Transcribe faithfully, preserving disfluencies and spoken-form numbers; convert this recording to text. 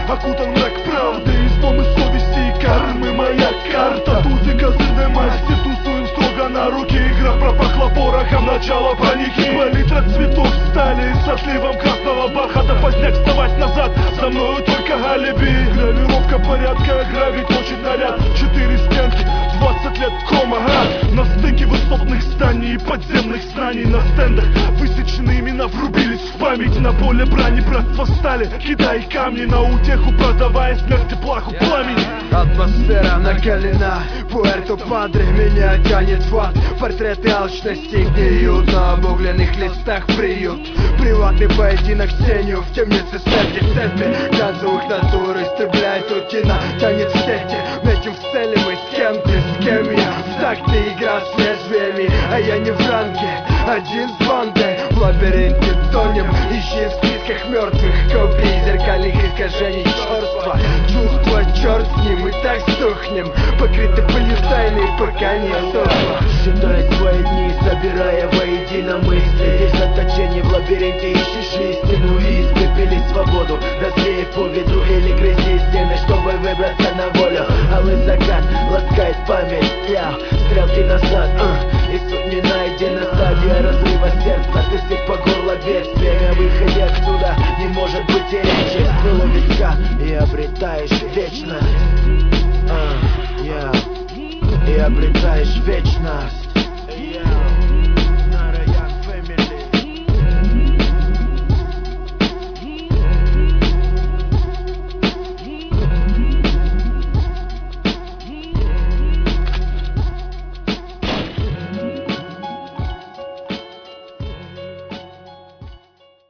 окутан мрак правды, изломы совести и кармы. Моя карта, тузы, козырной масти, тусуем строго на руки. Игра пропахла порохом, начало паники. Палитра цветов стали с отливом красного бархата. Поздняк вставать назад, за мною только алиби. Гравировка порядка, гравить точит наряд. Четыре стенки, двадцать лет кома, а? На стыке высотных зданий и подземных знаний. На стендах высеченные имена врубились в память. На поле брани братство стали, кидай камни на утеху, продавая смерти плаху пламени. Атмосфера накалена, Пуэрто-Падре меня тянет в ад. Портреты алчности гниют на обугленных листах приют. Приватный поединок с тенью в темнице смерти. Цепи газовых натур истребляет рутина, тянет в сети. Метим в цели мы с кем ты, с кем я. В такте игра с лезвиями, а я не в ранге. Один с бандой в лабиринте тонем. Ищи в списках мертвых копий зеркальных искажений черства. Чувства, черт с ним, и так сдохнем, покрыты пылью тайны, пока не сохла. Считай свои дни, собирая воедино мысли. Здесь заточение в лабиринте, ищешь истину и испепелить свободу. Развеяв по ветру или грязи стены, чтобы выбраться на волю. Алый закат ласкает память, я стрелки назад, uh, и суть не найдена. Стадия разрыва сердца, ты сыт по горло бедствия. О выходе отсюда не может быть и речи. Скрыло виска и обретаешь вечность, uh, yeah. И обретаешь вечность.